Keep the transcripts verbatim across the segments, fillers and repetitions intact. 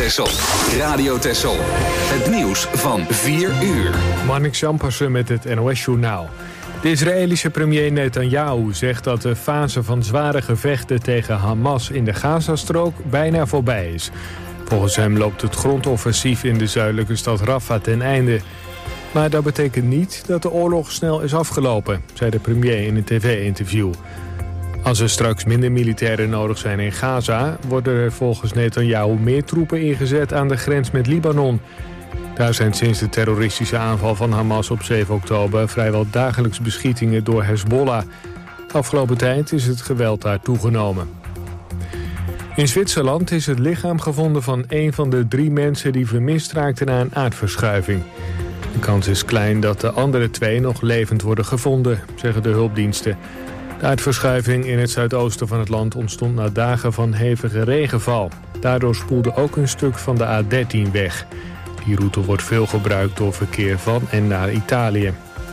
Texel. Radio Texel. Het nieuws van vier uur. Marnik Zampersen met het N O S-journaal. De Israëlische premier Netanyahu zegt dat de fase van zware gevechten tegen Hamas in de Gazastrook bijna voorbij is. Volgens hem loopt het grondoffensief in de zuidelijke stad Rafah ten einde. Maar dat betekent niet dat de oorlog snel is afgelopen, zei de premier in een tv-interview. Als er straks minder militairen nodig zijn in Gaza, worden er volgens Netanyahu meer troepen ingezet aan de grens met Libanon. Daar zijn sinds de terroristische aanval van Hamas op zeven oktober vrijwel dagelijks beschietingen door Hezbollah. Afgelopen tijd is het geweld daar toegenomen. In Zwitserland is het lichaam gevonden van een van de drie mensen die vermist raakten na een aardverschuiving. De kans is klein dat de andere twee nog levend worden gevonden, zeggen de hulpdiensten. De aardverschuiving in het zuidoosten van het land ontstond na dagen van hevige regenval. Daardoor spoelde ook een stuk van de A dertien weg. Die route wordt veel gebruikt door verkeer van en naar Italië.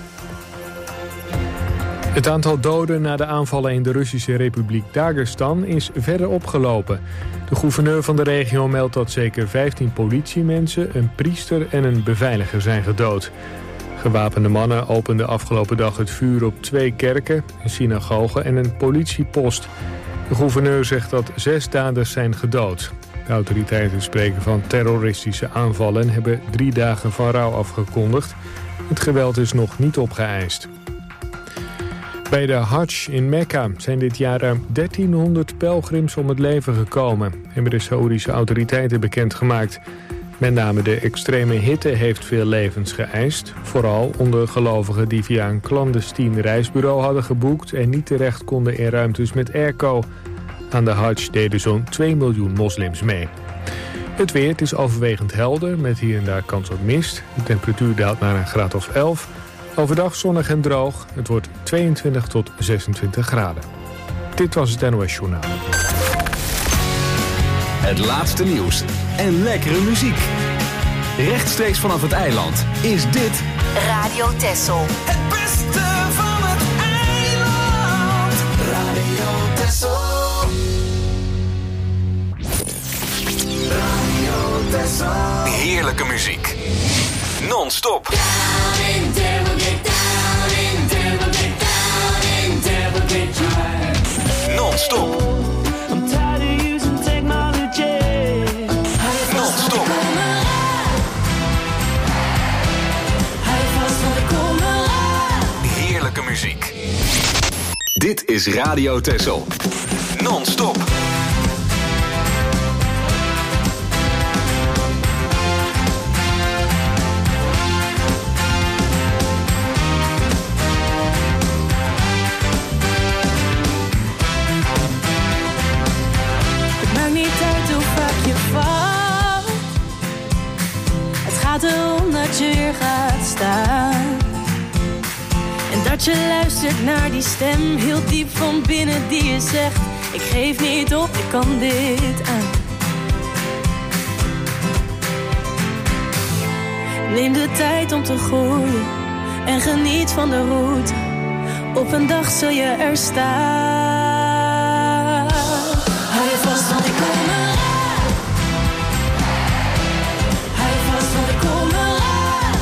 Het aantal doden na de aanvallen in de Russische Republiek Dagestan is verder opgelopen. De gouverneur van de regio meldt dat zeker vijftien politiemensen, een priester en een beveiliger zijn gedood. Gewapende mannen openden afgelopen dag het vuur op twee kerken, een synagoge en een politiepost. De gouverneur zegt dat zes daders zijn gedood. De autoriteiten spreken van terroristische aanvallen en hebben drie dagen van rouw afgekondigd. Het geweld is nog niet opgeëist. Bij de Hajj in Mekka zijn dit jaar ruim dertienhonderd pelgrims om het leven gekomen, hebben de Saoedische autoriteiten bekendgemaakt. Met name de extreme hitte heeft veel levens geëist. Vooral onder gelovigen die via een clandestien reisbureau hadden geboekt en niet terecht konden in ruimtes met airco. Aan de Hajj deden zo'n twee miljoen moslims mee. Het weer, het is overwegend helder, met hier en daar kans op mist. De temperatuur daalt naar een graad of elf. Overdag zonnig en droog. Het wordt tweeëntwintig tot zesentwintig graden. Dit was het N O S-journaal. Het laatste nieuws en lekkere muziek. Rechtstreeks vanaf het eiland is dit Radio Texel. Het beste van het eiland. Radio Texel. Radio Texel. heerlijke muziek. Non-stop. Non-stop. Non-stop. Heerlijke muziek. Dit is Radio Texel. Non-stop. Het maakt niet uit hoe vaak je valt. Het gaat erom dat je weer gaat staan. En dat je luistert naar die stem heel diep van binnen die je zegt: ik geef niet op, ik kan dit aan. Neem de tijd om te groeien en geniet van de route. Op een dag zul je er staan. Hou je vast, want ik kom eraan. Hou je vast, want ik kom eraan.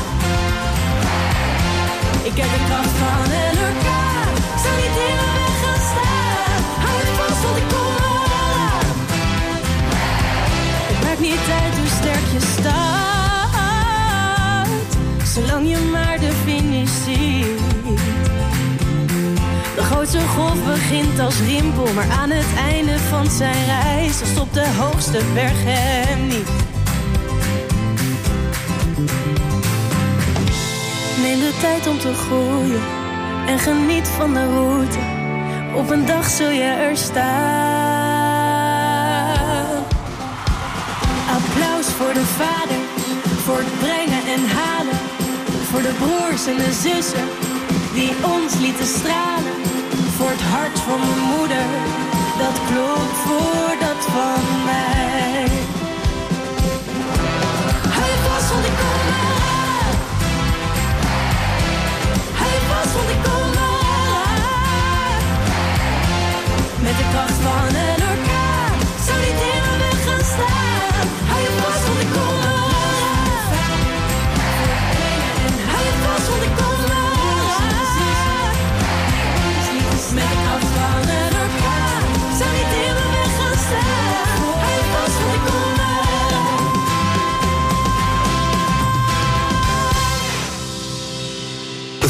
Ik heb de kracht van een orkaan. Ik zou niet in mijn weg gaan staan. Hou je vast, want ik kom eraan. Het maakt niet uit hoe sterk je staat, zolang je maar de finish ziet. De grootste golf begint als rimpel, maar aan het einde van zijn reis dan stopt de hoogste berg hem niet. Neem de tijd om te groeien en geniet van de route. Op een dag zul je er staan. Applaus voor de vader, voor het brengen en halen. Voor de broers en de zussen die ons lieten stralen. Voor het hart van mijn moeder, dat klopt voor dat van mij. Hou je vast, want ik kom eraan. Hou je vast, want ik kom eraan. Met de kracht van een orkaan, zou niet in mijn weg gaan staan. Hou je vast,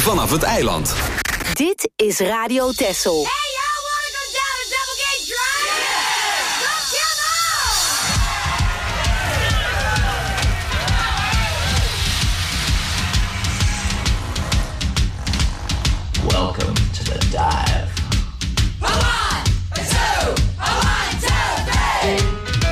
vanaf het eiland. Dit is Radio Texel. Hey, y'all wanna go down to Double Gate Drive? Yeah! Come on! Welcome to the dive. A one, a two, a one, two, three!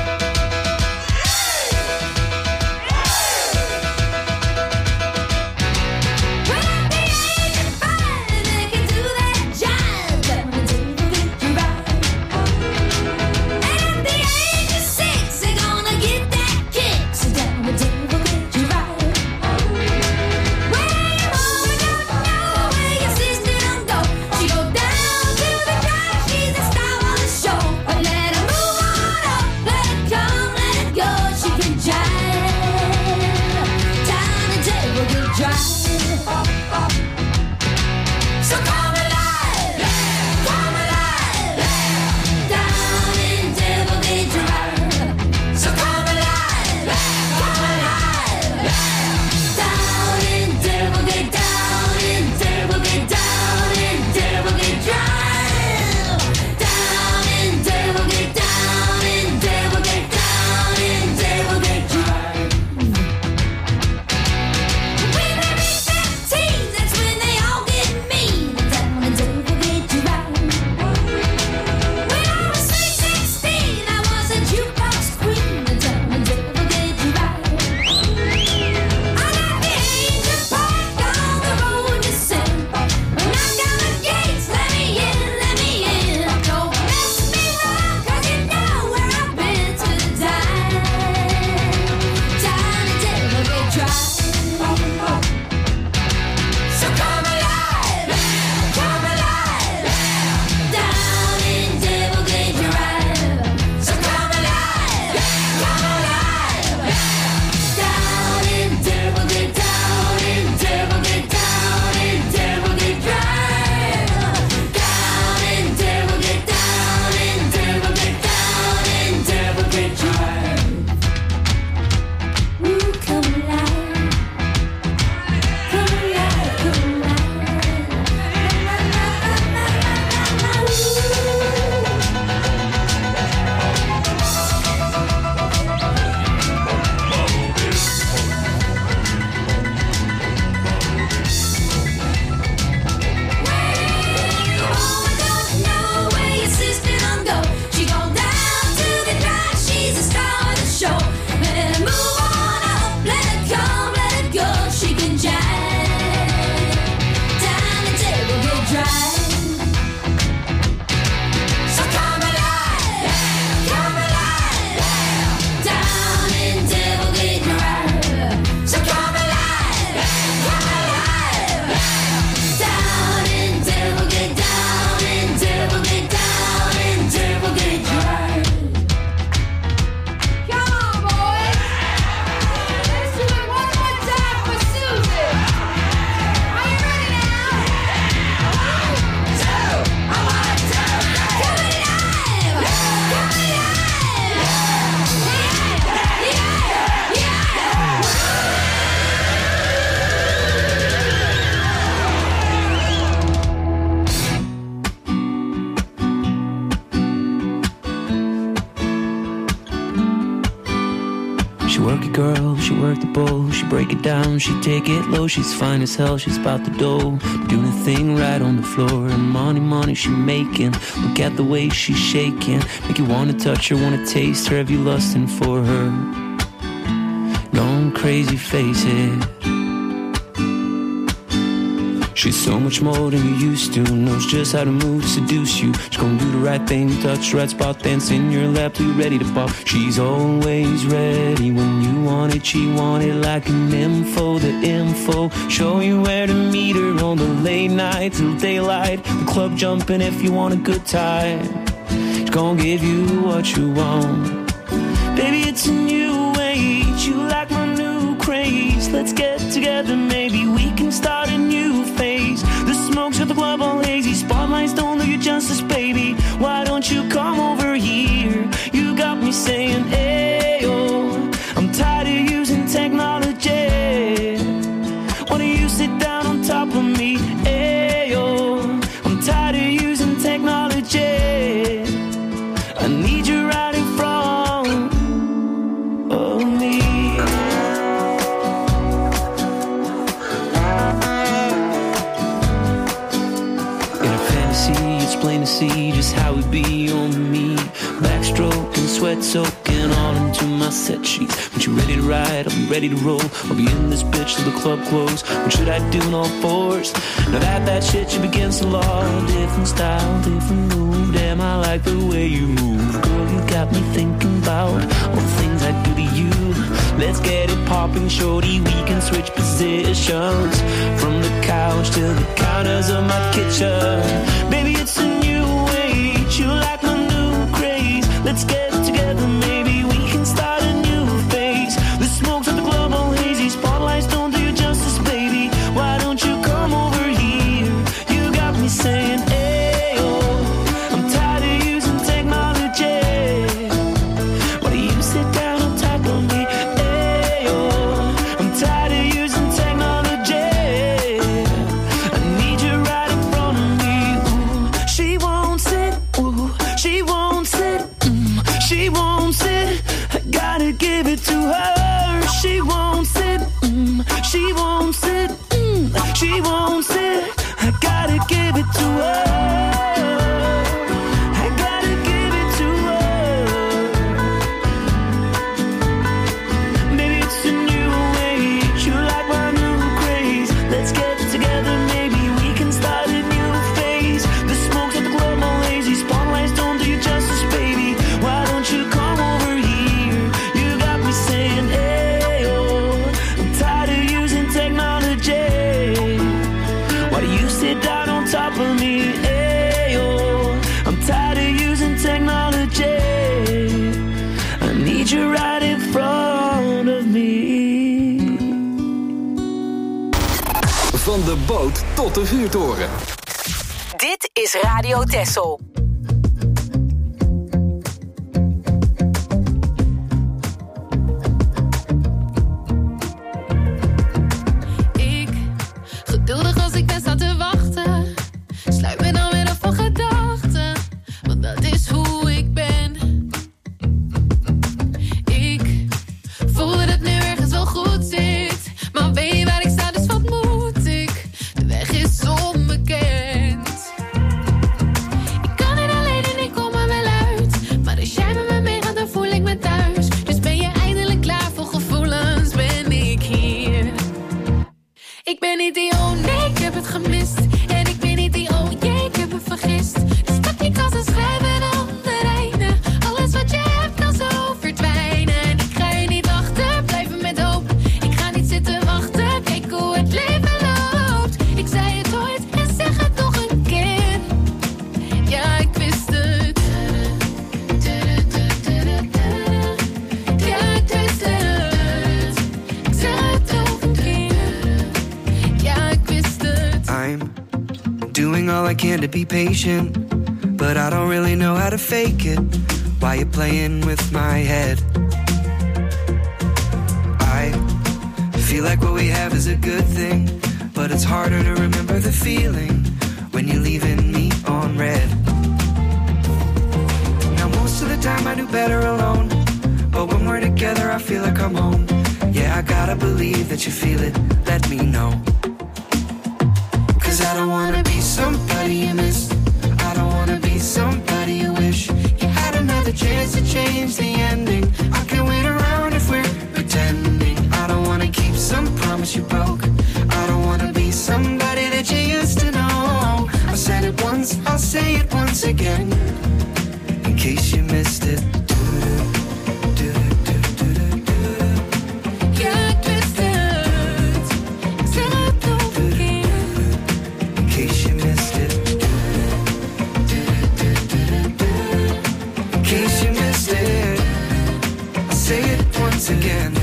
girl, she work the bowl, she break it down, she take it low, she's fine as hell, she's about the dough, doing a thing right on the floor, and money, money she making, look at the way she's shaking, make you wanna touch her, wanna taste her, have you lusting for her, gone crazy, face it. She's so much more than you used to, knows just how to move, seduce you. She's gonna do the right thing, touch the right spot, dance in your lap till you're ready to pop. She's always ready when you want it, she want it like an info, the info. Show you where to meet her on the late night till daylight. The club jumping if you want a good time. She's gonna give you what you want. Baby, it's a new age, you like my new craze. Let's get together, maybe we can start a new phase. The smoke's at the club all hazy, spotlights don't do you justice, baby. Why don't you come over here? You got me saying, ayo, I'm tired of using technology. Why don't you sit down on top of me plain to see just how it be on me. Backstroke and sweat soaking all into my set sheets. When you're ready to ride, I'll be ready to roll. I'll be in this bitch till the club close. What should I do in all fours? Now that that shit you against the law. Different style, different move. Damn, I like the way you move. Girl, you got me thinking about all the things I do to you. Let's get it popping, shorty. We can switch positions from the couch to the counters of my kitchen. Baby, it's a new age. You like my new craze. Let's get together, maybe we can start a new phase. The smokes of the club all hazy. Spotlights don't do you justice, baby. Why don't you come over here? You got me saying, hey, oh, I'm tired of using technology. Why do you sit down on top of me? Hey, oh, I'm tired of using technology. I need you right in front of me. Ooh, she won't sit. Ooh, she won't sit. Mm, she won't sit. I gotta give it to her. She won't sit. Mm, she won't sit. Mm, she won't sit. I gotta give it to her. I gotta give it to her. Maybe it's a new age. You like my new craze. Let's get together, maybe we can start a new phase. The smokes at the club all lazy. Spotlights don't do you justice, baby. Why don't you come over here? You got me saying, hey, oh, I'm tired of using technology. Why do you sit down on top of me? Hey, oh, I'm tired of using technology. I need you right in front of me. Van de boot tot de vuurtoren. Dit is Radio Texel. Ik, geduldig als ik ben, sta te wachten. Sluit me dan weer af van gedachten, want dat is hoe ik ben. Ik voel dat het nu ergens wel goed zit, maar weet je waar ik sta, dus wat moet ik? De weg is onbekend. Ik kan niet alleen en ik kom er wel uit, maar als jij met me meegaat, dan voel ik me thuis. Dus ben je eindelijk klaar voor gevoelens, ben ik hier. Ik ben niet die oh nee, ik heb het gemist. En ik ben niet die oh jee, ik heb het vergist. Dus pak die kans en schrijf een ander einde. Alles wat je hebt kan zo verdwijnen. En ik ga je niet achter, blijven met hoop. Ik ga niet zitten wachten, kijk hoe het leven loopt. Ik zei het ooit en zeg het nog een keer. Ja, ik wist het. Ja, ik wist het. Ik zeg het nog een keer. Ja, ik wist het. I'm doing all I can to be patient, but I don't really know how to fake it. Why you playing with my head? I feel like what we have is a good thing, but it's harder to remember the feeling when you're leaving me on red. Now most of the time I do better alone, but when we're together I feel like I'm home. Yeah, I gotta believe that you feel it, let me know. Cause I don't wanna be somebody you miss. I don't wanna be somebody you wish you had another chance to change the ending. I can't wait around if we're pretending. I don't wanna keep some promise you broke. I don't wanna be somebody that you used to know. I said it once, I'll say it once again, in case you missed it. Ja, ik wist het. Ik zeg het nog een keer. In case you missed it. In case you missed it. I'll say it once again.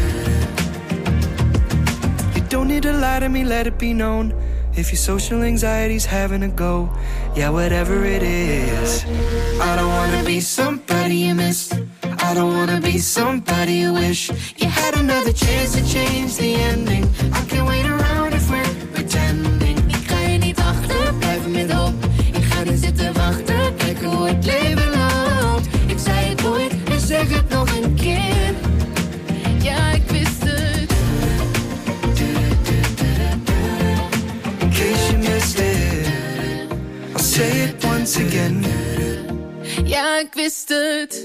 You don't need to lie to me, let it be known. If your social anxiety's having a go, yeah, whatever it is. I don't wanna be somebody you miss. I don't wanna be somebody you wish you had another chance to change the ending. I can't wait around if we're pretending. Ik ga je niet achter, blijven met hoop. Ik ga niet zitten wachten, kijken hoe het leven loopt. Ik zei het ooit en zeg het nog een keer. Ja, ik wist het. In case you missed it, I'll say it once again. Ja, ik wist het.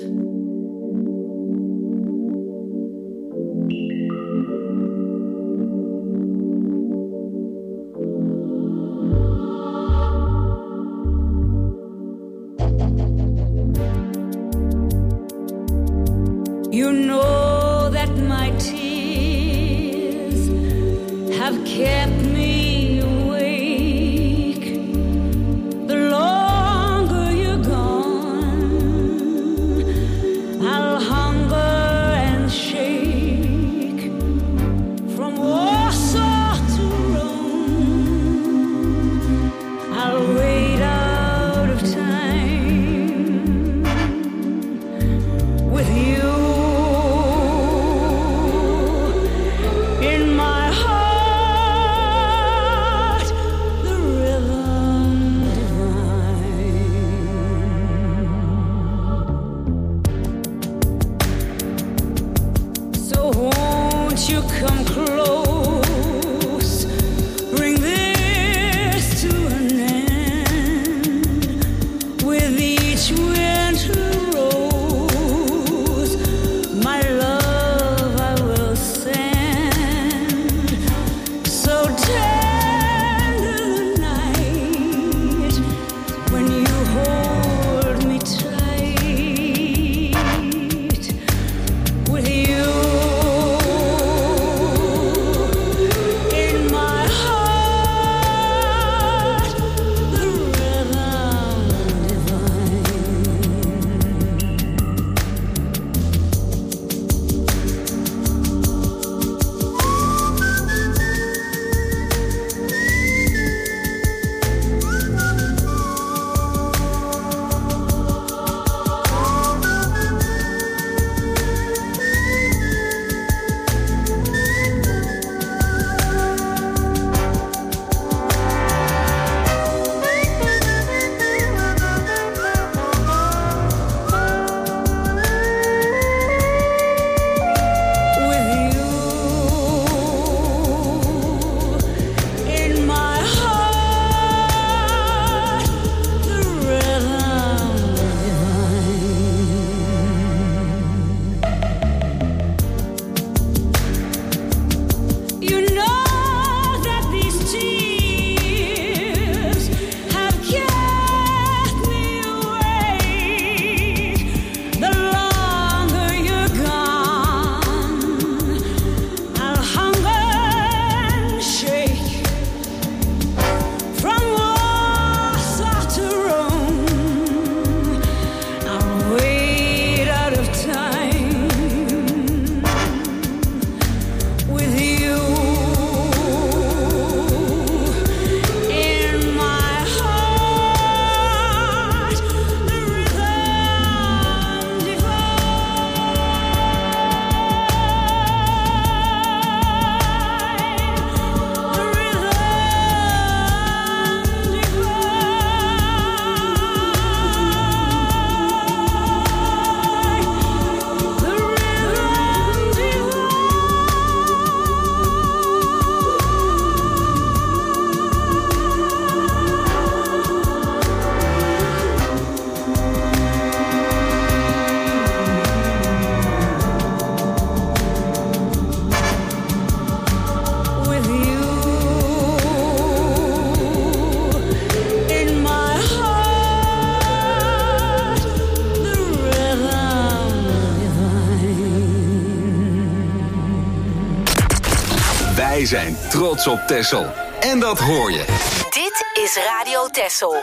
You know that my tears have kept me awake. The longer you're gone, I'll hunger and shake. From Warsaw to Rome, I'll wait out of time with you. Wij zijn trots op Texel. En dat hoor je. Dit is Radio Texel.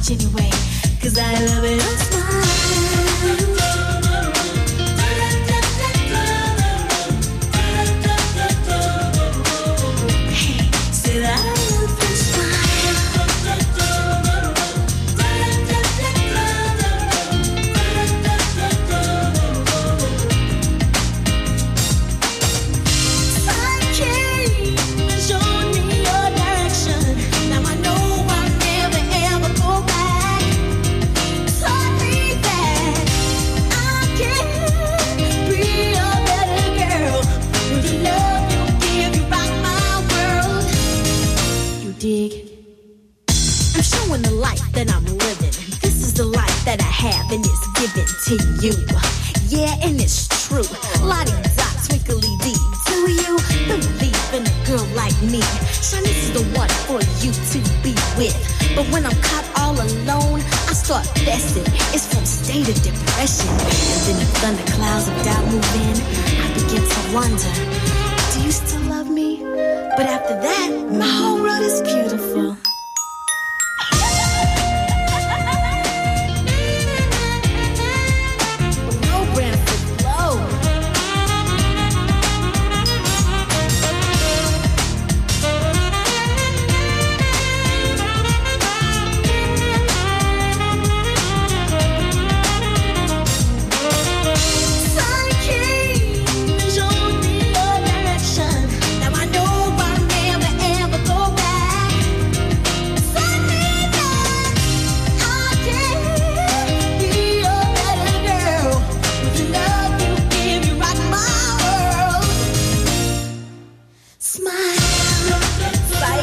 much anyway, cause I love it. Your smile. Hey, said I love your smile. Sun came and showed me your direction. Now I know I'll never ever go back. Taught me that I can be a better girl. With the love you give, you rock my world. You dig? I'm showing the life that I'm living. This is the life that I have and it's given to you. Yeah, and it's true. Lottie dot twinkly dee. Do you believe in a girl like me? Shanice is the one for you to be with. But when I'm caught all alone, I start fessing. It's from state of depression. And then the thunderclouds of doubt move in. I begin to wonder, do you still love me? But after that, my whole world is beautiful. No Branford Blow. Sun came and showed me your direction. Now I know I'll never ever go back. Taught me that I can be a better girl. With the love you give, you rock my world. Smile, fight.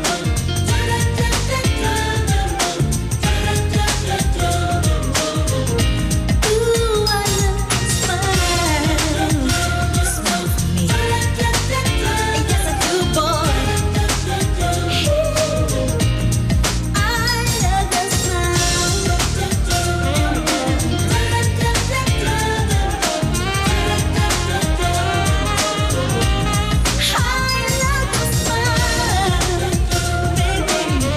Ooh, I love your smile. Smile for me. And yes, I do, boy. I love your smile. I love your smile, baby.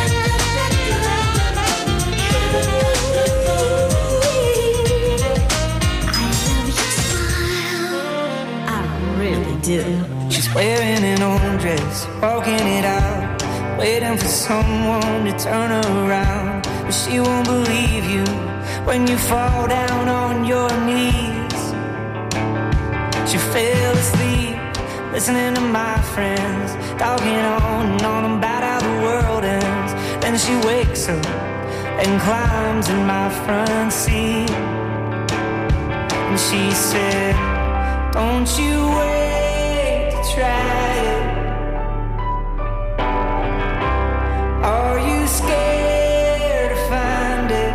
I love your smile. I really do. She's wearing an old dress, walking it out, waiting for someone to turn her around. But she won't believe you when you fall down on your knees. She fell asleep, listening to my friends, talking on and on about how the world ends. Then she wakes up and climbs in my front seat. And she said, don't you wait to try it. Are you scared to find it?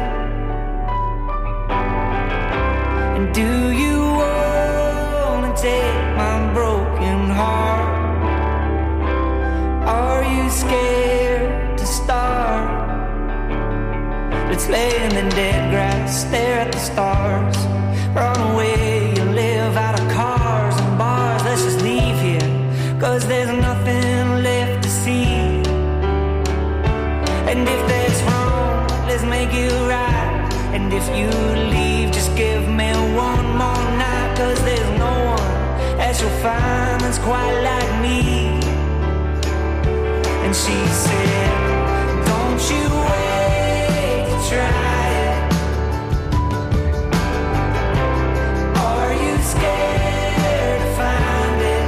And do you wanna take my broken heart? Are you scared to start? Let's lay in the dead grass, stare at the stars, run away and live out of cars and bars. Let's just leave here, cause there's nothing left to see. And if that's wrong, let's make it right. And if you leave, just give me one more night. Cause there's no one that you'll find that's quite like me. And she said, don't you wait to try it. Are you scared to find it?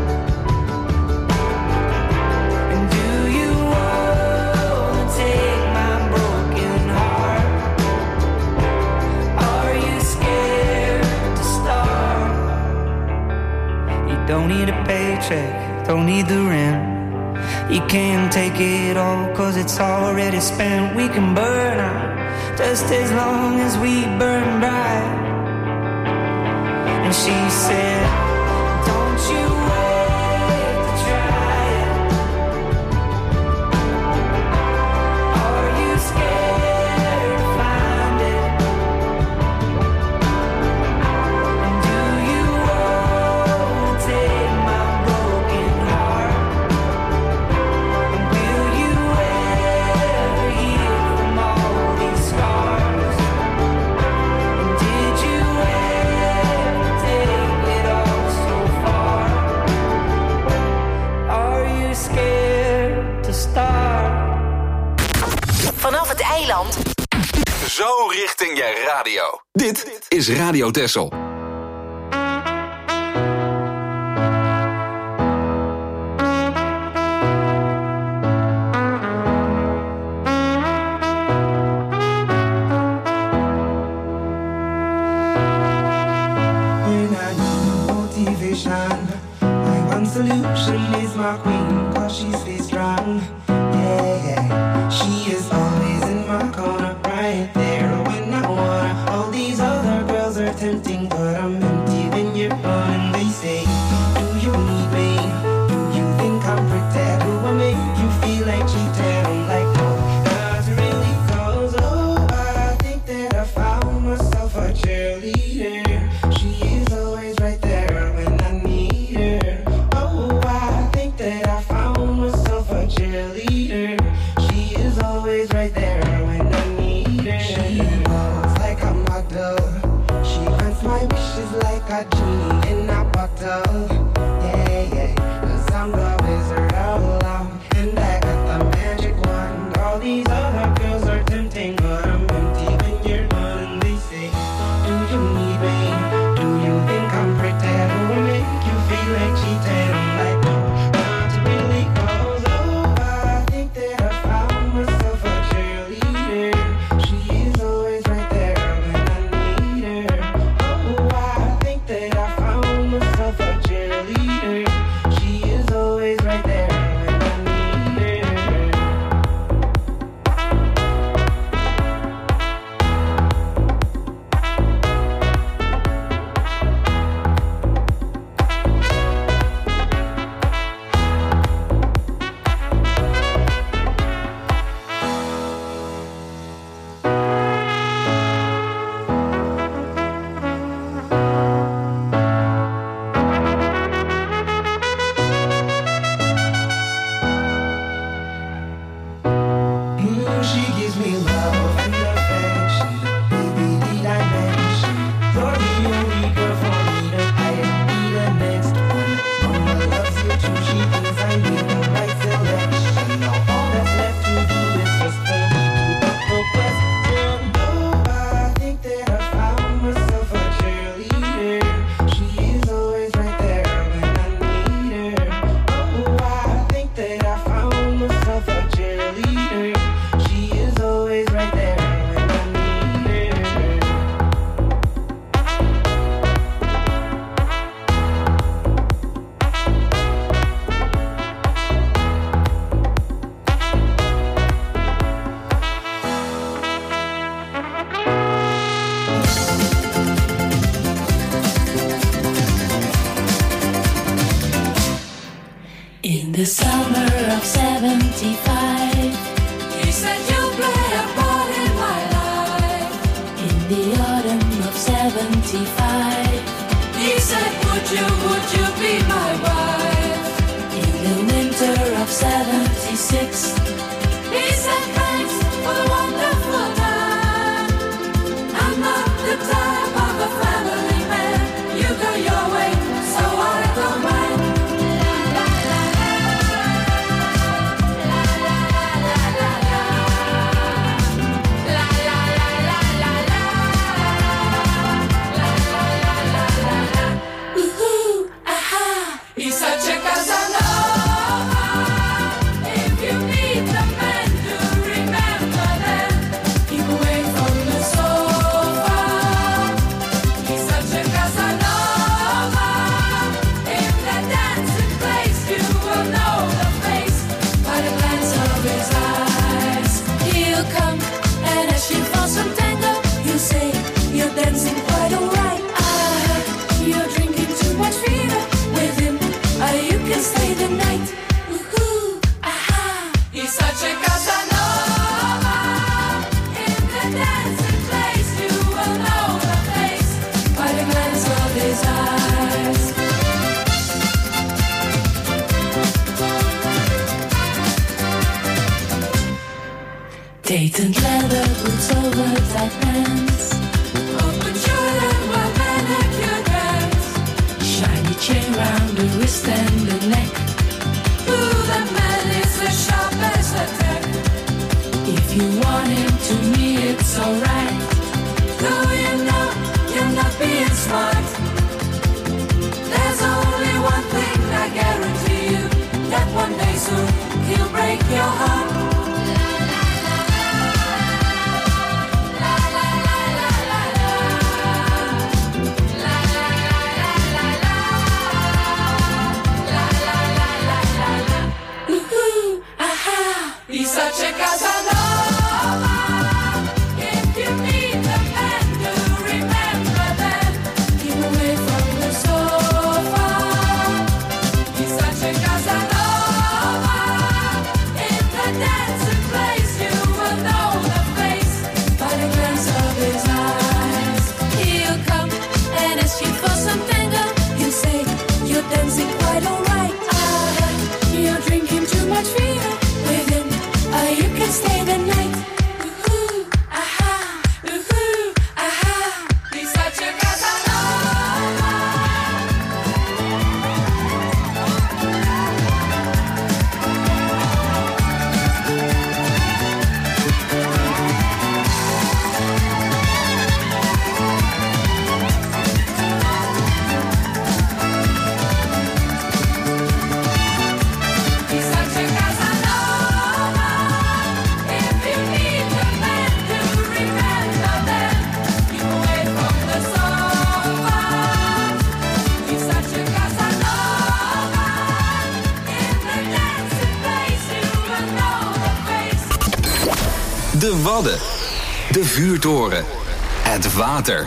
And do you wanna take my broken heart? Are you scared to start? You don't need a paycheck, don't need the rent. You can't take it all cause it's already spent. We can burn out just as long as we burn bright. And she said, don't you wait to try it. Are you scared to find it? And do you wanna take my broken heart? And will you ever heal from all vanaf het eiland. Zo richting je radio. Dit is Radio Texel. My one solution is my queen, cause she stays strong. Yeah, yeah. She is always in my corner, right there when I wanna. All these other girls are tempting, but I'm empty when you're gone. And they say, do you need me? Do you think I'm pretend? Do I make you feel like cheating? I'm like, no, not really, cause oh, I think that I found myself a cheerleader. She is always right there when I need her. Oh, I think that I found myself a cheerleader. She is always right there when I need her. She walks like a model. She grants my wishes like a genie in a bottle. Yeah, yeah, cause I'm the wizard of love, and I got the magic wand. All these other girls are tempting, but I'm empty when you're gone. And they say, do you need me? Do you think I'm pretty? Do I make you feel like cheating? I'm like, no, not really, cause oh, I think that I found myself a cheerleader. She is always right there when I need her. Oh, I think that I found myself a cheerleader. She is always right there when I need her. Mm, she gives me love and affection. Baby, need I mention? You're the only girl for me to I need the next one. Mama loves you too. She thinks I need the right selection. Now all that's left to do is just for me to put the question. Oh, I think that I found myself a cheerleader. She is always right there when I need her. Oh, I think that I found myself a cheerleader. She is always right there when I need her. In the summer of seventy-five, He said you'll play a part in my life. in the autumn of seventy-five, He said, would you, would you be my wife? in the winter of seventy-six, He said, thanks for the wonderful time. I'm not the type of a family man. You go your way, so I don't mind. ooh, aha, He's such a Casanova. If you meet the man, do remember that. Keep away from the sofa. He's such a Casanova. In that dancing place, you will know the face by the glance of his eyes. he'll come and ask you for some tango. You say you're dancing quite alright. I heard you're drinking too much fever with him. Uh, you can stay the night. Ooh, aha. He's such a Casanova. In the dancing place, you will know the face by the glance of his eyes. Dated leather boots over tight pants, Open shirt and well manicured hands. shiny chain round the wrist and the neck. Ooh, that man is as sharp as a tack. If If you want him to me, it's alright. Though you know you're not being smart. There's only one thing I guarantee you, that one day soon he'll break your heart. He's such a Casanova. If you need a man to remember that, keep away from the sofa. He's such a Casanova. In the dancing place, you will know the face by the glance of his eyes. He'll come and ask you for some tango. He'll say you're dancing quite alright. Ah, you're drinking too much beer. You can stay the night. Ooh, aha, ooh, aha. He's such a Casanova. He's such a Casanova. If you need a man to remember that, keep away from the sofa. He's such a Casanova. In the dancing place, you will know the face. De Wadden. De Vuurtoren. Het water.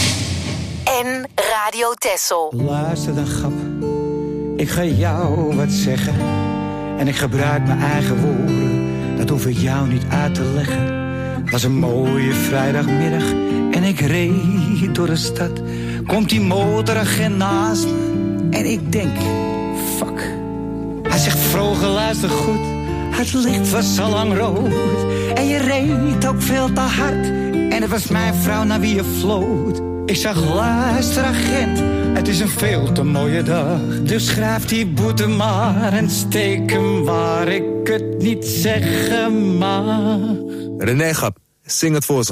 En Radio Texel. Luister dan, grap. Ik ga jou wat zeggen. En ik gebruik mijn eigen woorden. Dat hoef ik jou niet uit te leggen. Het was een mooie vrijdagmiddag. En ik reed door de stad. Komt die motoragent naast me. En ik denk, fuck. Hij zegt, vroeger luister goed. Het licht was al lang rood. En je reed ook veel te hard. En het was mijn vrouw naar wie je floot. Ik zag, luister agent, het is een veel te mooie dag. Dus schrijf die boete maar en steek hem waar ik het niet zeggen mag. René Gap, zing het voor ze.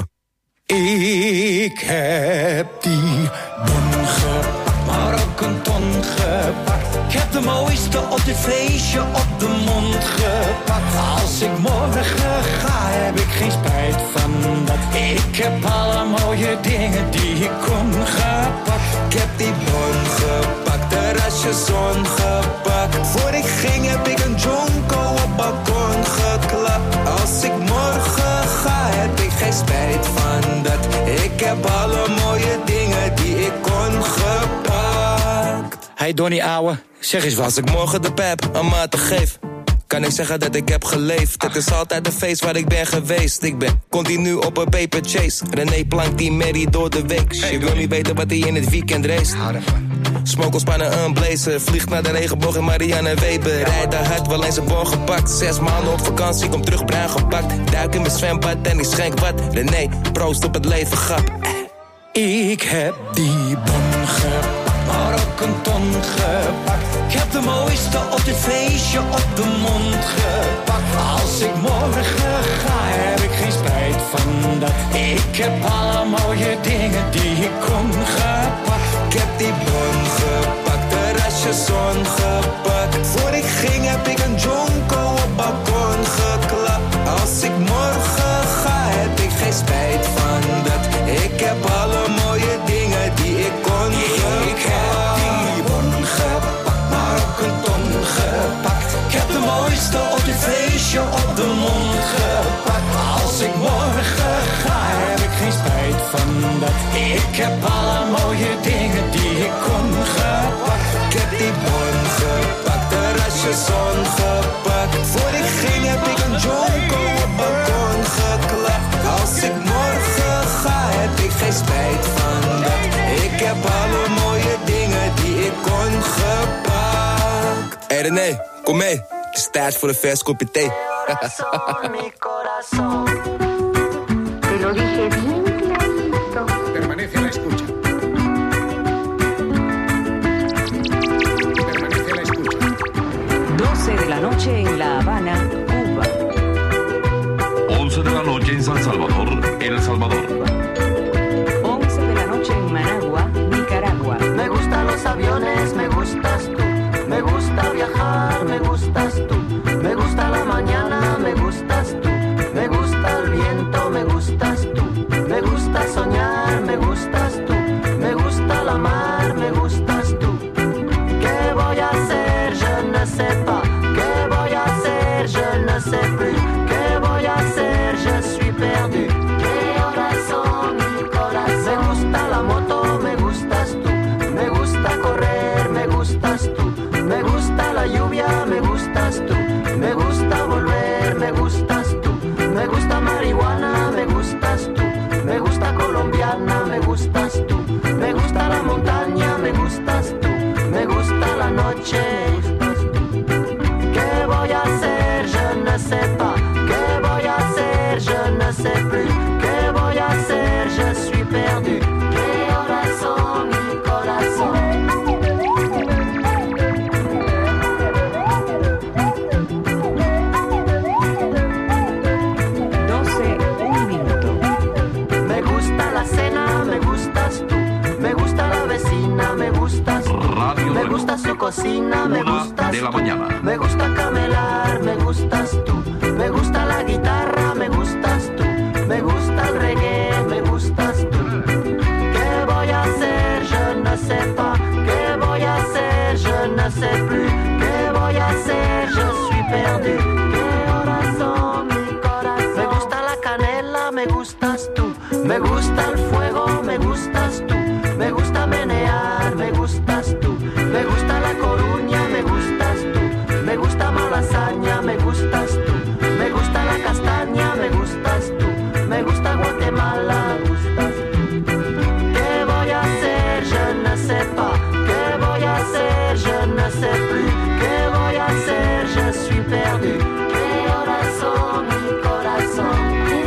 Ik heb die bon gepakt, maar ook een ton gepakt. Ik heb de mooiste op dit feestje op de mond gepakt. Als ik morgen ga, heb ik geen spijt van dat. Ik heb alle mooie dingen die ik kon gepakt. Ik heb die bon gepakt, terrasje zon gepakt. Voor ik ging heb ik een jonko op balkon geklapt. Als ik morgen ga, heb ik geen spijt van dat. Ik heb alle mooie dingen die ik kon gepakt. Hey Donnie ouwe, zeg eens wat. Als ik morgen de pep een maat geef, kan ik zeggen dat ik heb geleefd. Het is altijd een feest waar ik ben geweest. Ik ben continu op een paper chase. René plankt die merrie door de week. Je wil niet weten wat hij in het weekend race. Smokelspannen een blazer. Vliegt naar de regenboog in Marianne Weber. Rijdt daar hard, wel eens een bon gepakt. Zes maanden op vakantie, kom terug bruin gepakt. Duik in mijn zwembad en ik schenk wat. René, proost op het leven, grap. Ik heb die bon gepakt, maar ook een ton gepakt. Ik heb de mooiste op dit feestje op de mond gepakt. Als ik morgen ga, heb ik geen spijt van dat. Ik heb alle mooie dingen die ik kon gepakt. Ik heb die bon gepakt, terrasje zon gepakt. Voor ik ging heb ik een jonko op balkon geklapt. Als ik morgen ga, heb ik geen spijt van dat. Ik heb alle mooie dingen die ik kon gepakt. Ik heb die bon gepakt, maar ook een ton gepakt. Ik heb de mooiste op dit feestje op de mond gepakt. Als ik morgen ga, heb ik geen spijt van dat. Ik heb alle mooie dingen die ik kon gepakt. Ik heb die bon gepakt, terrasje zon gepakt. Voor ik ging heb ik een jonko op balkon geklapt. Als ik morgen ga, heb ik geen spijt van dat. Ik heb alle mooie dingen die ik kon gepakt. Hey René, kom mee. Het is tijd voor een vers kopje thee. Permanece a la escucha. Permanece a la escucha. doce de la noche en La Habana, Cuba. once de la noche en San Salvador, El Salvador. once de la noche en Managua, Nicaragua. Me gustan los aviones, me gustas tú. Me gusta viajar, me gustas tú. Me gusta la mañana, me gustas tú. Me gusta el viento, me gustas tú. Me gusta soñar, me gustas tú. Me gusta la mar, me gustas tú. ¿Qué voy a hacer? Je ne sais pas. ¿Qué voy a hacer? Je ne sais plus. ¿Qué voy a hacer? Je suis perdu. ¿Qué horas son, mi corazón? Me gusta la moto, me gustas tú. Me gusta correr, me gustas tú. Me gusta la lluvia, me gustas tú. Me gusta volver, me gustas tú. Me gusta marihuana, me gustas tú. Me gusta colombiana, me gustas tú. Me gusta la montaña, me gustas tú. Me gusta la noche, me gustas tú. ¿Qué voy a hacer? Je ne sais pas. ¿Qué voy a hacer? Je ne sais plus. ¿Qué voy a hacer? Je suis perdu. ¿Qué horas son, mi corazón? Me gusta la cena, me gustas tú. Me gusta la vecina, me gustas tú. Radio Me Reloj. gusta su cocina, me Una gustas de la tú. mañana. Me gusta camelar, me gustas tú. Me gusta la guitarra, me gustas tú. Me gusta el reggae, me gustas tú. ¿Qué voy a hacer? Je ne sais pas. ¿Qué voy a hacer? Je ne sais plus. ¿Qué voy a hacer? Je suis perdu. ¿Qué horas son, mi corazón? Me gusta la canela, me gustas tú. Me gusta el fuego, me gustas tú. Me gusta menear, me gustas tú. Me gusta la coruña, me gustas tú. Me gusta malasaña, me gustas tú. Me gusta la castaña, me gustas tú. Me gusta Guatemala, me gustas tú. ¿Qué voy a hacer? Je ne sais pas. ¿Qué voy a hacer? Je ne sais plus. ¿Qué voy a hacer? Je suis perdu. ¿Qué horas son, mi corazón?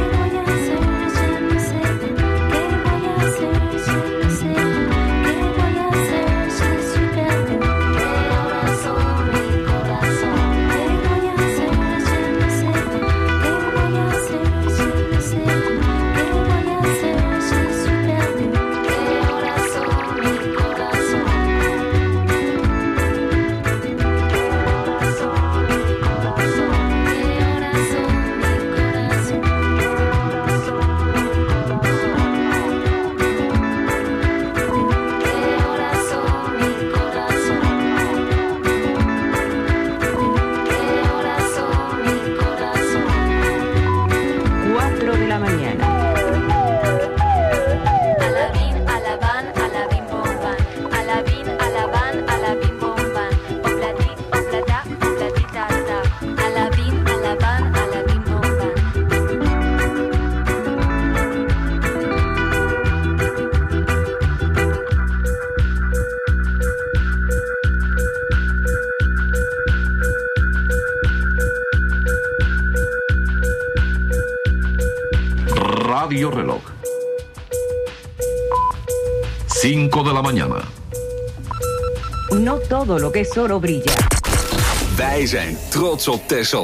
cuatro de la mañana. Alabín, alabán, alabín, bomban. Alabín, alabán, alabín, bomban. Oplatí, oplatá, oplatita, ta. Alabín, alabán, alabín, bomban. Radio Reloj. cinco de la mañana. No todo lo que es oro brilla. Wij zijn trots op Texel.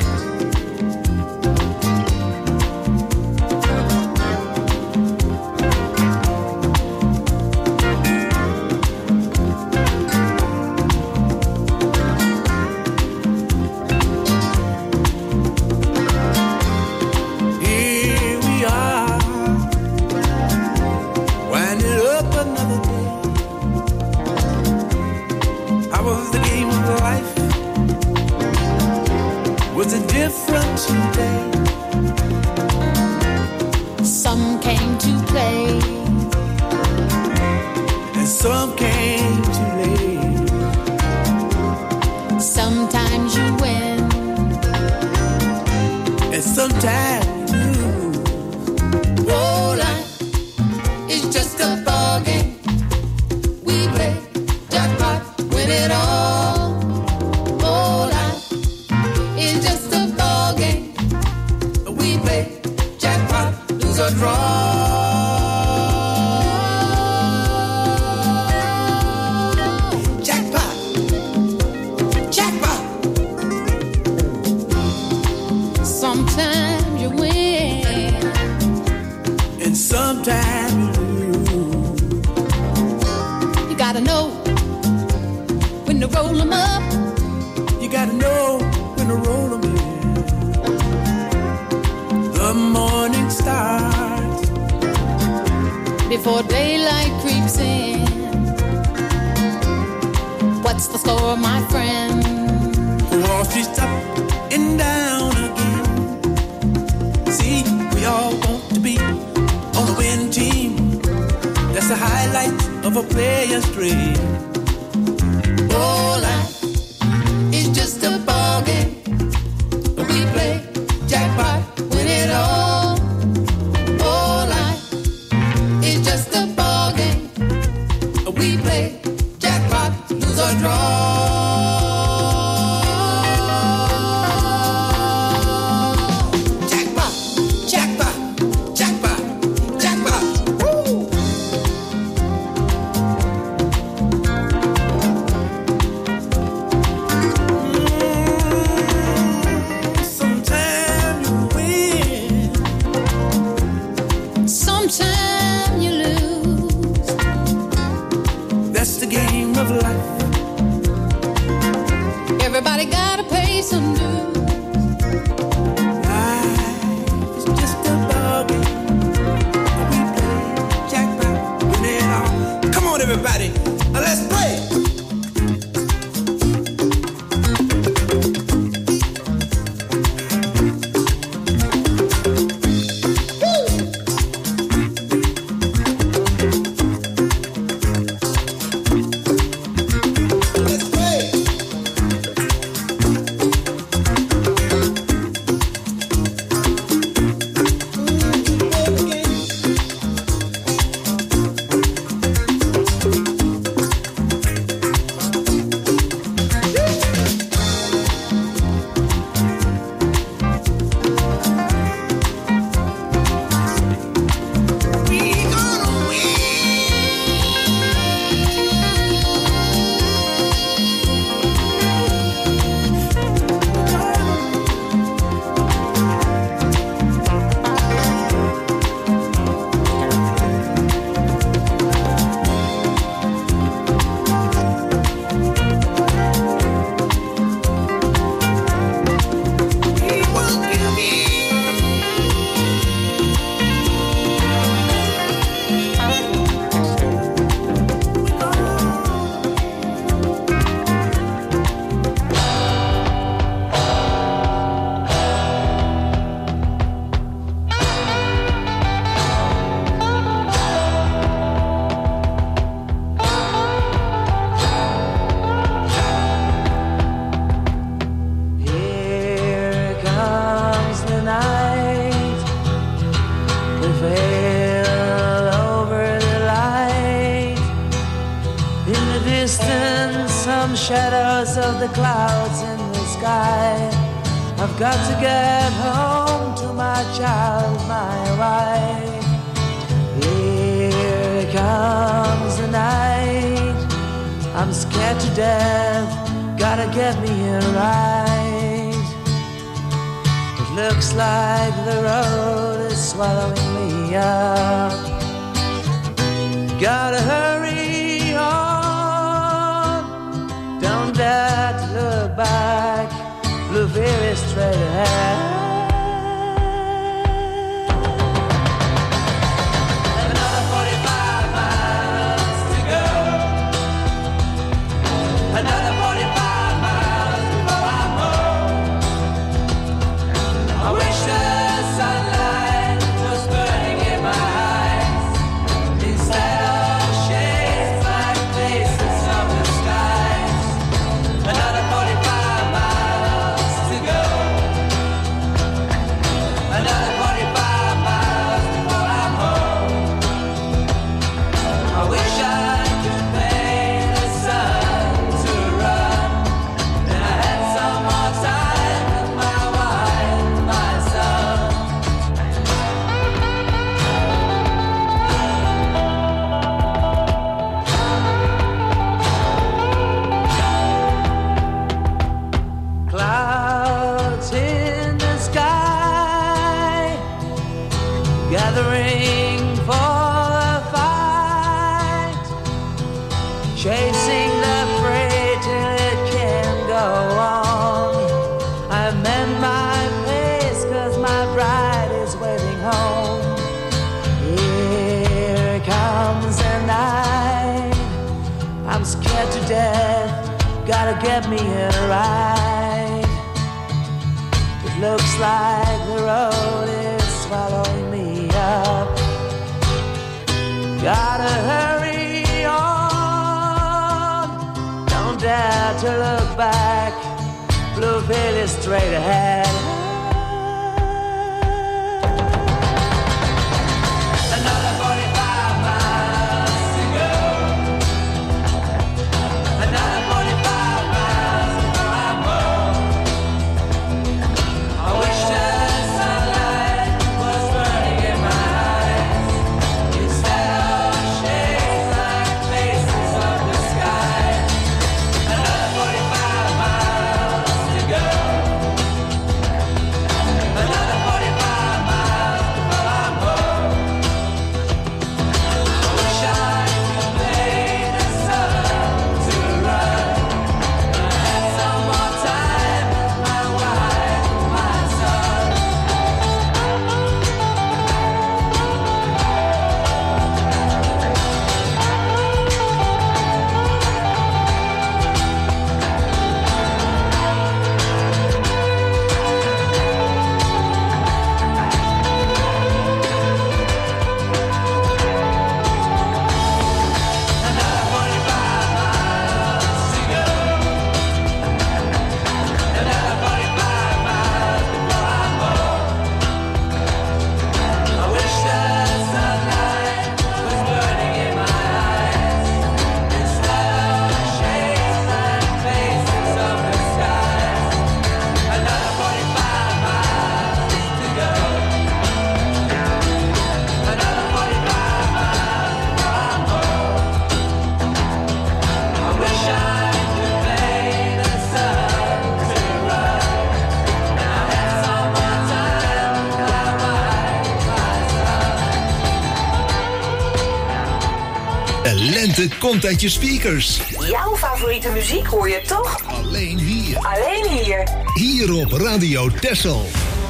Here we are, winding up another day. How was the game of life? Was it different today? Some came to play, And some came too late. sometimes you win, And sometimes you lose. oh, life is just a ball game. We play jackpot, win it all. Oh, life is just a ball game. We play jackpot, lose or draw. Jackpot, jackpot. Sometimes you win, Sometimes you gotta know when to roll 'em up. You gotta know when to roll 'em in. The morning starts before daylight creeps in. What's the score, my friend? Wall Street's up and down again. See, we all want to be on the winning team. That's the highlight of a player's dream. Oh, life is just a ball game. We play jackpot, win it all. Oh, life is just a ball game. We play jackpot, lose or draw. Everybody gotta pay some dues. Life is just a ball game. We play jackpot, win it all. Come on, everybody, now let's play. Shadows of the clouds in the sky. I've got to get home to my child, my wife. Here comes the night. I'm scared to death. Gotta get me here right. It looks like the road is swallowing me up. Gotta hurry on. Don't dare to look back. Blue fear is straight ahead. Another forty-five miles to go. Another forty-five miles before I'm home. I wish the sunlight was burning in my eyes instead of shades like faces of the skies. Another forty-five miles to go. Another forty-five miles before I'm home. I wish I could pay the sun to run, and I had some more time with my wife, my son. Clouds in the sky, gathering to get me here right. It looks like the road is swallowing me up. Gotta hurry on. Don't dare to look back. Blue veil is straight ahead. Another forty-five miles to go. Another forty-five miles before I'm home. I wish the sunlight was burning in my eyes instead of shades like faces of the sky. Another forty-five miles to go. Another forty-five miles before I'm home. I wish I could make the sun to run. I had some more time with my wife, my son. Another forty-five miles to go. Another forty-five miles before I'm home. I wish the sunlight was burning in my eyes instead of shades like faces of the skies. Another forty-five miles to go. Another forty-five miles before I'm home. I wish I could make the sun to run. And I had some more time with my wife, my son. De lente komt uit je speakers. Jouw favoriete muziek hoor je toch? Alleen hier. Alleen hier. Hier op Radio Texel.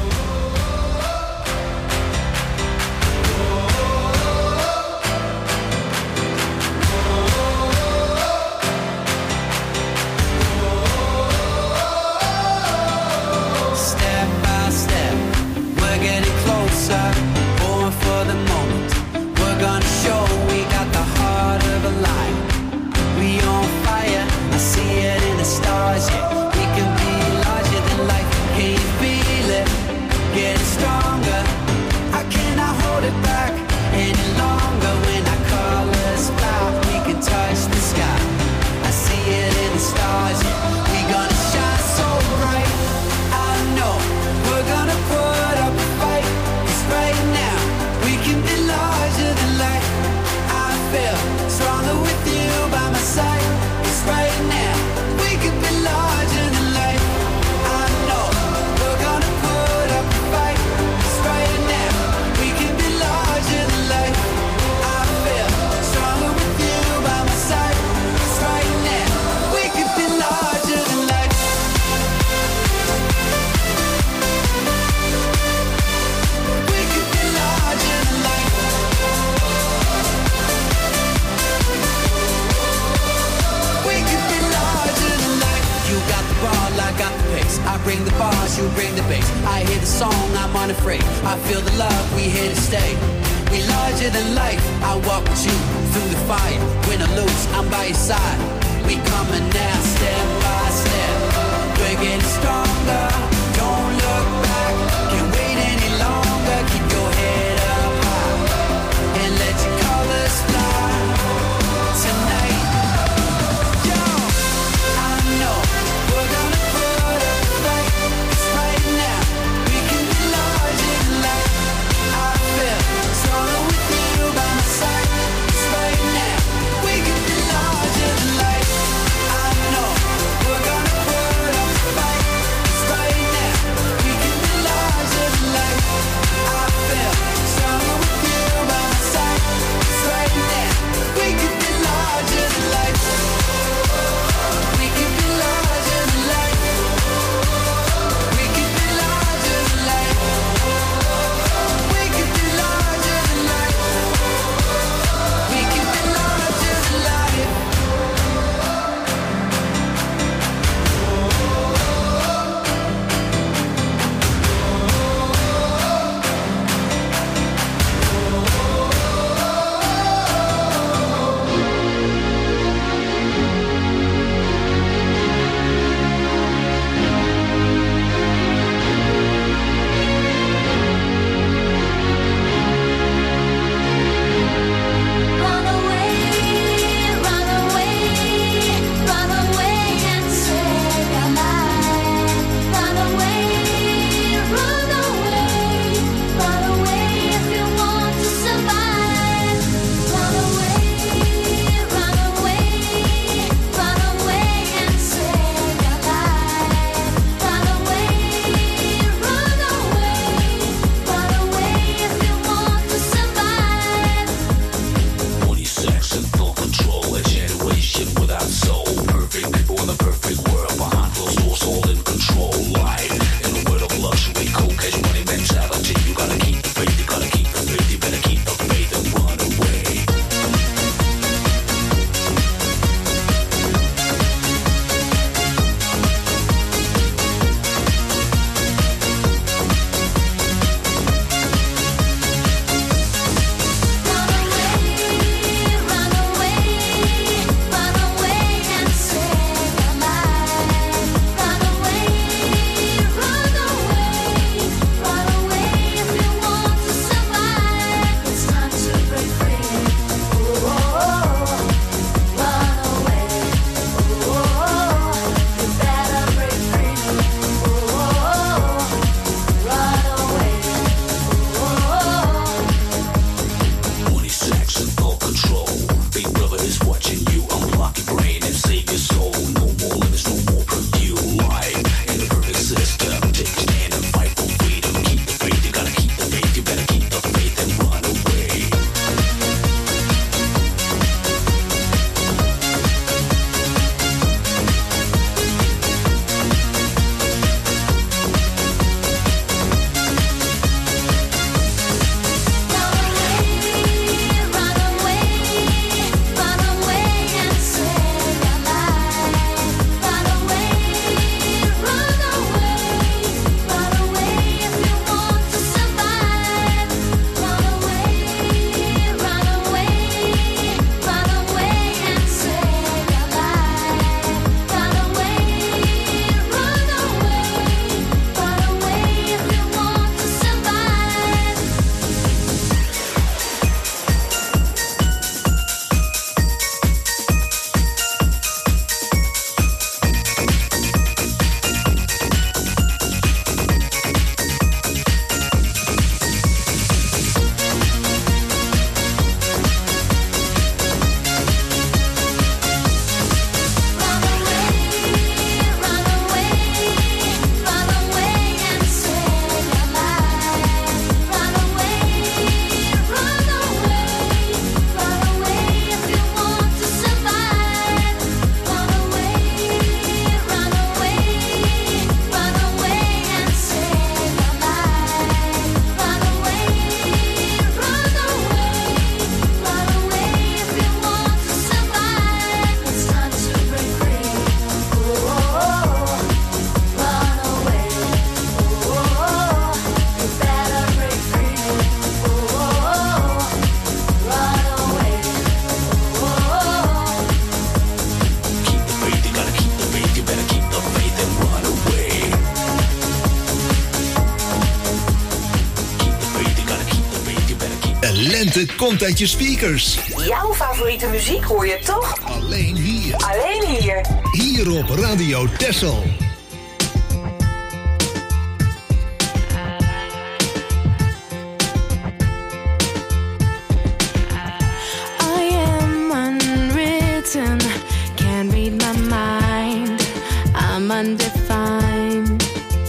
Step by step, we're getting closer. Born for the moment. We're gonna show we got the heart of a lion. We on fire, I see it in the stars. Yeah, we can be larger than life. Can you feel it? Getting stronger. I cannot hold it back any longer. When I call us fly, we can touch the sky. I see it in the stars. Yeah, we gonna shine so bright. I know we're gonna put up a fight. 'Cause right now we can be larger than life. I feel stronger with you by my side. 'Cause right now we can be larger than life. I know we're gonna put up a fight. 'Cause right now we can be larger than life. I feel stronger with you by my side. 'Cause right now we can be larger than life. We could be larger than life. We could be larger than life. You got the ball, I got the pace. I bring the bars, you bring the bass. I hear the song, I'm unafraid. I feel the love, we here to stay. We larger than life. I walk with you through the fire. Win or lose, I'm by your side. We coming now, step by step. We're getting stronger. Don't look back. Can't wait any longer. Keep your head up high and let your colors fly tonight. Yo, I know we're gonna put up a fight. 'Cause right now we can be larger than life. I feel stronger with you by my side. 'Cause right now we can be larger than life. I know we're gonna put up a fight. 'Cause right lente komt uit je speakers. Jouw favoriete muziek hoor je toch? Alleen hier. Alleen hier. Hier op Radio Texel. I am unwritten, can't read my mind. I'm undefined.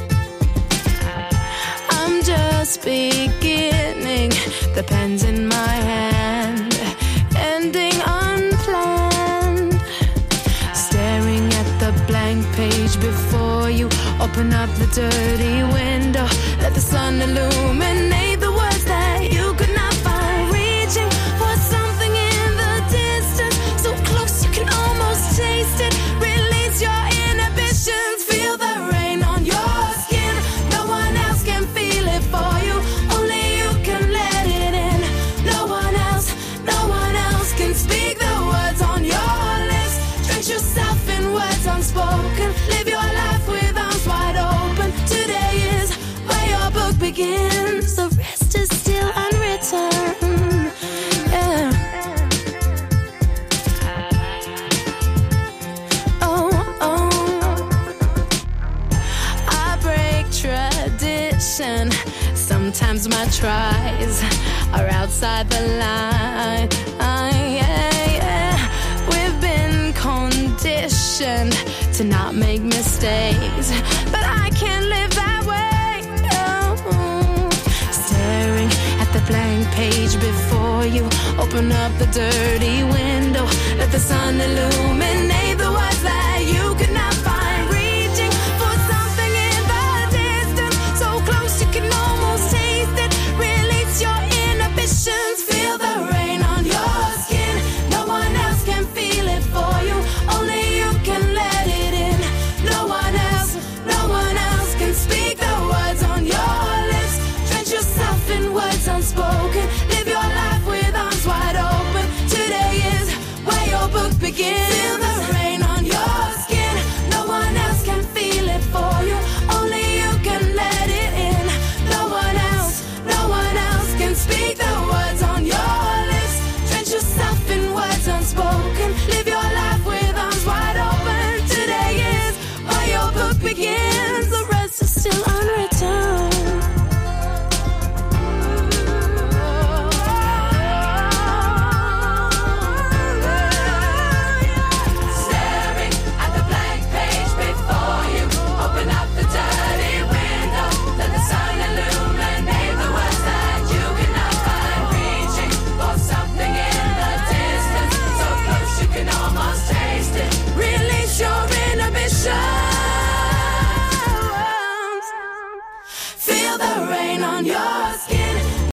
I'm just beginning, the pen's in my hand, ending unplanned. Staring at the blank page before you, open up the dirty window, let the sun illuminate the words that you could not find. Reaching for something in the distance, so close you can almost taste it. Release your inhibitions, feel the rain on your skin. No one else can feel it for you, only you can let it in. No one else, no one else can speak the words on your lips. Drench yourself in words unspoken, live your life with arms wide open. Today is where your book begins, the rest is still unwritten. Yeah. Oh, oh. I break tradition. Sometimes my tries are outside the line. Ah, yeah, yeah. We've been conditioned to not make mistakes, but I can't live that way. Oh. Staring at the blank page before you, open up the dirty window, let the sun illuminate the words that you could not